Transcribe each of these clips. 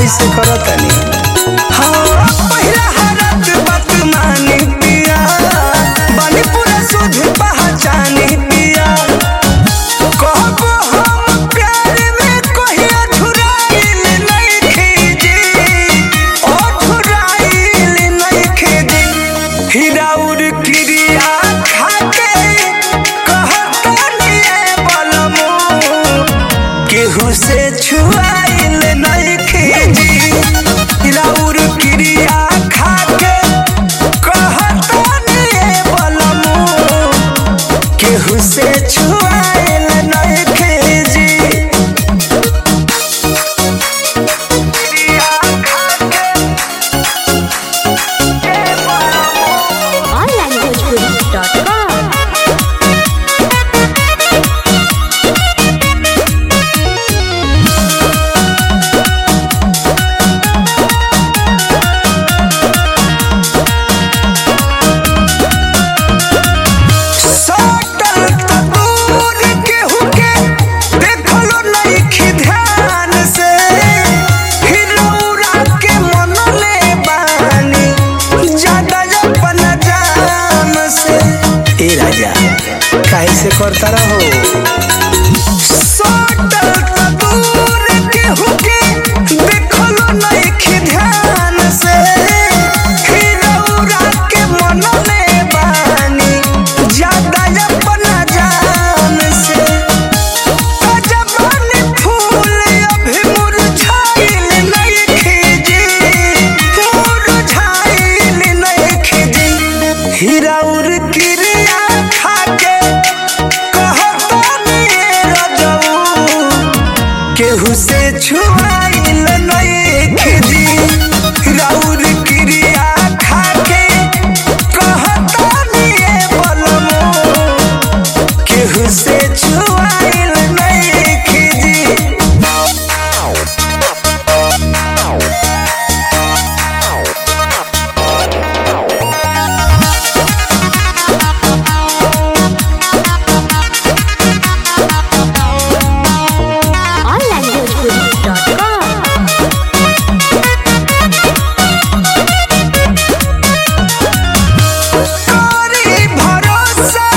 काहे से करतनी हाँ पहिला हरत बात मानी पिया बनी पूरा सुध पहचानी पिया कहबो हम प्यार में कोई अधुराइल नहीं खीजी अधुराइल नहीं खीजी हिराउर क्रिया खाके कहतनी बलमो केहू से छुआइल नहीं खीजी हिराउर क्रिया खाके कहतनी बलमो केहू से छुआइल नहीं खीजी onlinebhojpuri.com सटल तबूर केहू के देखलो नइखे ध्यान से हिरौरा के मनले बानी ज्यादा अपन जान से ए राजा काहे से करता रहो सटल तबूर केहू के देखलो नइखे ध्यान से हिरौरा के मनले बानी ज्यादा अपन जान से जवानी फूल अभी मुरझाइल नहीं खीजी मुरझाइल नहीं खीजी हिराउर क्रिया खाके कहतनी रजऊ केहू से छुआइल नहीं खीजी हिराउर क्रिया खाके कहतनी बलमो केहू से छुआइल नहीं खीजी onlinebhojpuri.com करी भरोसा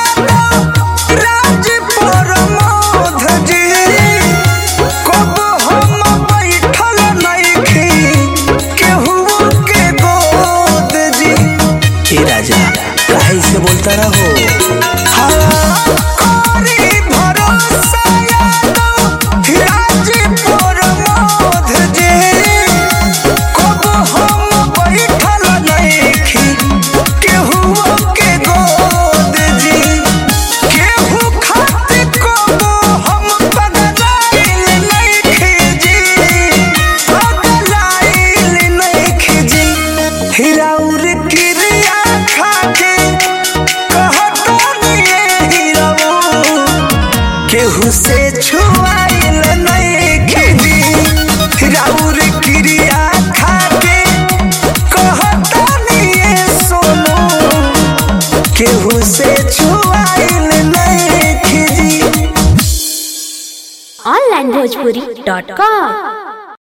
राज प्रमोद जी कब हम बैठल नइखी केहू के गोद जी हे राजा काहे से बोलता रहो करी भरोसा राज प्रमोद जी कब हम बैठल नइखी केहू के गोद जी केहू खातिर कबो हम पगलाइल नइखी जी पगलाइल नइखी जी हिराउर क्रिया खाके कहतनी हिराऊ केहू से छुआइल नइखी जी हिराउर क्रिया खाके कहतनी सोनू केहू से छुआइल नहीं खीजी onlinebhojpuri.com